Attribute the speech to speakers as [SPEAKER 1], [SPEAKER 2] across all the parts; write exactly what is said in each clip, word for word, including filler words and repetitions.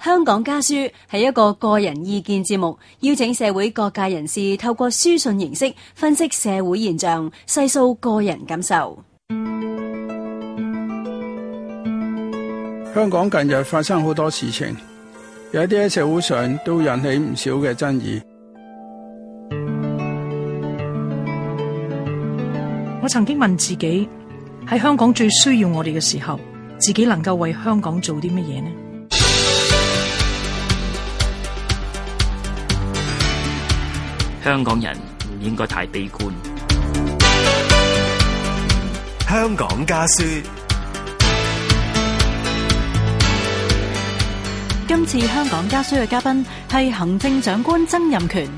[SPEAKER 1] 香港家書係一個個人意見節目，邀請社會各界人士透過書信形式分析社會現象，細數個人感受。
[SPEAKER 2] 香港近日發生好多事情，有一啲喺社會上都引起唔少嘅爭議。
[SPEAKER 3] 我曾經問自己，喺香港最需要我哋嘅時候，自己能夠為香港做啲乜嘢呢？
[SPEAKER 4] 香港人唔應該太悲觀。
[SPEAKER 5] 香港家書。
[SPEAKER 6] 今次香港家書嘅嘉賓係行政長官曾蔭權。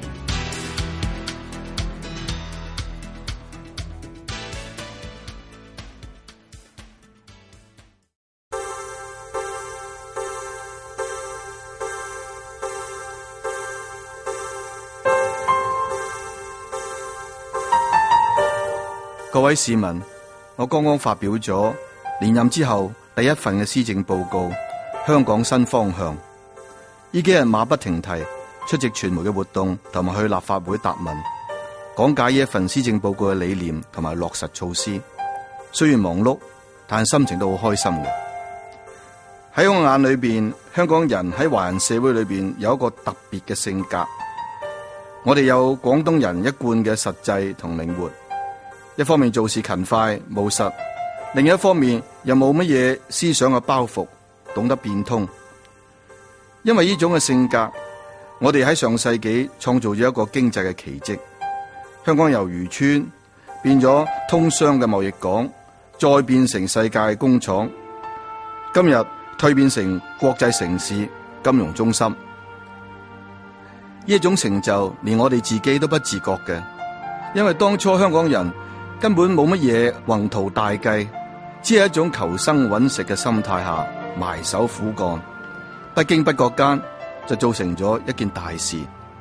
[SPEAKER 7] 各位市民，我剛剛發表咗連任之後第一份嘅施政報告《香港新方向》。呢幾日馬不停蹄出席傳媒嘅活動，同埋去立法會答問，講解呢一份施政報告嘅理念同埋落實措施。雖然忙碌，但心情都好開心嘅。喺我眼裏邊，香港人喺華人社會裏邊有一個特別嘅性格。我哋有廣東人一貫嘅實際同靈活。一方面做事勤快務實，另一方面又冇乜嘢思想嘅包袱，懂得變通。因為呢種嘅性格，我哋喺上世紀創造咗一個經濟嘅奇蹟。香港由漁村變咗通商嘅貿易港，再變成世界工廠，今日蛻變成國際城市金融中心。呢一種成就連我哋自己都不自覺嘅，因為當初香港人根本冇乜嘢宏圖大計，只係一種求生揾食嘅心態下埋首苦幹，不經不覺間就造成咗一件大事。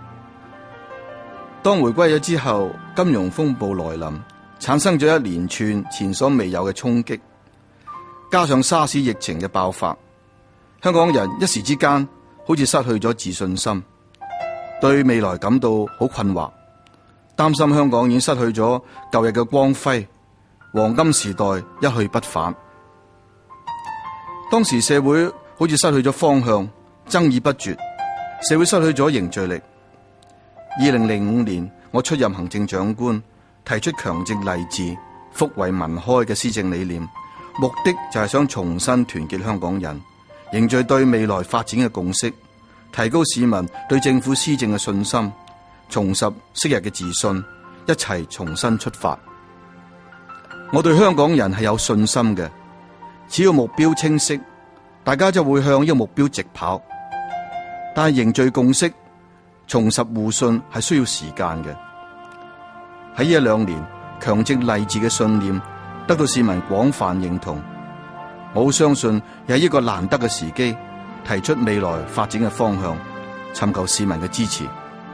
[SPEAKER 7] 當回歸咗之後，金融風暴來臨，產生咗一連串前所未有嘅衝擊，加上沙士疫情嘅爆發，香港人一時之間好似失去咗自信心，對未來感到好困惑，擔心香港已經失去咗舊日嘅光輝，黃金時代一去不返。當時社會好似失去咗方向，爭議不絕，社會失去咗凝聚力。二零零五年，我出任行政長官，提出強政勵治、福惠民開嘅施政理念，目的就係想重新團結香港人，凝聚對未來發展嘅共識，提高市民對政府施政嘅信心，重拾昔日嘅自信，一齊重新出發。我對香港人係有信心嘅，只要目標清晰，大家就會向呢個目標直跑。但係凝聚共識、重拾互信係需要時間嘅。喺呢一兩年，強政勵治嘅信念得到市民廣泛認同，我好相信有一個難得嘅時機，提出未來發展嘅方向，尋求市民嘅支持。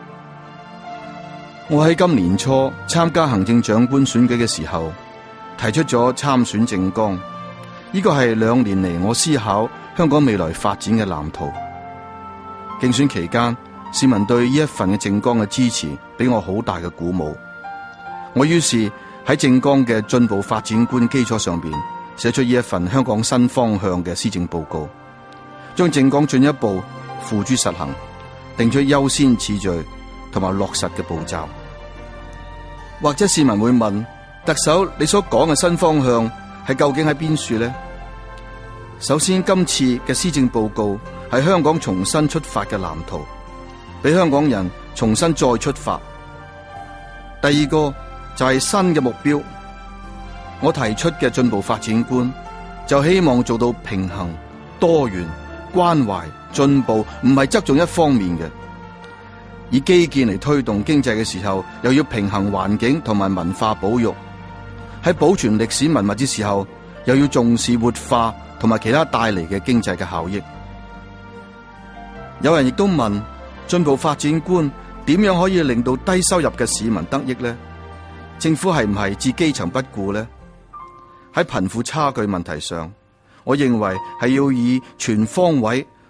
[SPEAKER 7] 我喺今年初參加行政長官選舉嘅時候，提出咗參選政綱，呢個係兩年嚟我思考香港未來發展嘅藍圖。競選期間，市民對呢一份嘅政綱嘅支持，俾我好大嘅鼓舞。我於是喺政綱嘅進步發展觀基礎上邊，寫出呢一份香港新方向嘅施政報告，將政綱進一步付諸實行，定出優先次序同埋落實嘅步驟。或者市民會問，特首你所講嘅新方向係究竟喺邊處呢？首先，今次嘅施政報告係香港重新出發嘅藍圖，俾香港人重新再出發。第二個就係新嘅目標，我提出嘅進步發展觀就希望做到平衡、多元、關懷、進步，唔係側重一方面嘅。以基建嚟推動經濟嘅時候，又要平衡環境同埋文化保育；喺保存歷史文物之時候，又要重視活化同埋其他帶嚟嘅經濟嘅效益。有人亦都問，進步發展觀點樣可以令到低收入嘅市民得益呢？政府係唔係置基層不顧呢？喺貧富差距問題上，我認為係要以全方位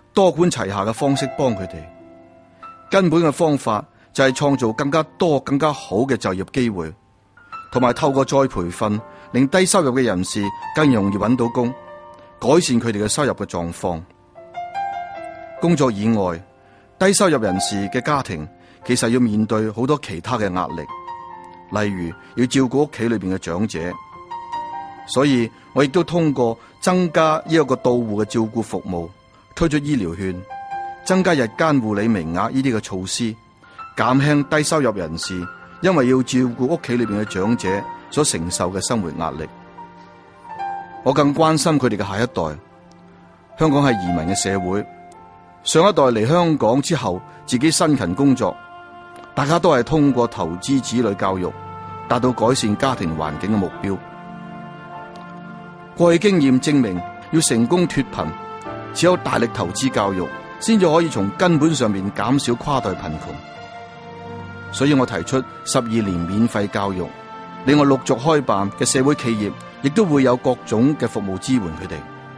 [SPEAKER 7] 多管齊下嘅方式幫佢哋。根本嘅方法就係創造更加多、更加好嘅就業機會，同埋透過再培訓，令低收入嘅人士更容易揾到工，改善佢哋嘅收入嘅狀況。工作以外，低收入人士嘅家庭其實要面對好多其他嘅壓力，例如要照顧屋企裏邊嘅長者。所以我亦都通過增加呢一個到戶嘅照顧服務，推出醫療券，增加日間護理名額呢啲嘅措施，減輕低收入人士因為要照顧屋企裏邊嘅長者所承受嘅生活壓力。我更關心佢哋嘅下一代。香港係移民嘅社會，上一代嚟香港之後自己辛勤工作，大家都係通過投資子女教育達到改善家庭環境嘅目標。過去經驗證明，要成功脫貧，只有大力投資教育，先至可以從根本上面減少跨代貧窮。所以我提出十二年免費教育，另外陸續開辦嘅社會企業亦都會有各種嘅服務支援佢哋。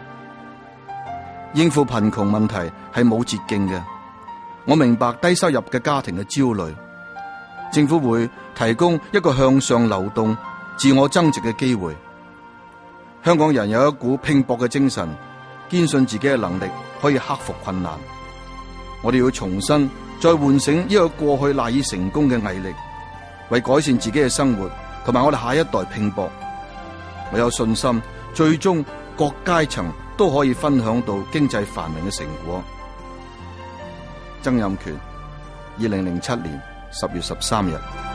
[SPEAKER 7] 應付貧窮問題係冇捷徑嘅，我明白低收入嘅家庭嘅焦慮，政府會提供一個向上流動、自我增值嘅機會。香港人有一股拼搏嘅精神，堅信自己嘅能力可以克服困難。我哋要重新再喚醒呢個過去賴以成功嘅毅力，為改善自己嘅生活同埋我哋下一代拼搏。我有信心，最終各階層都可以分享到經濟繁榮嘅成果。曾蔭權，二零零七年十月十三日。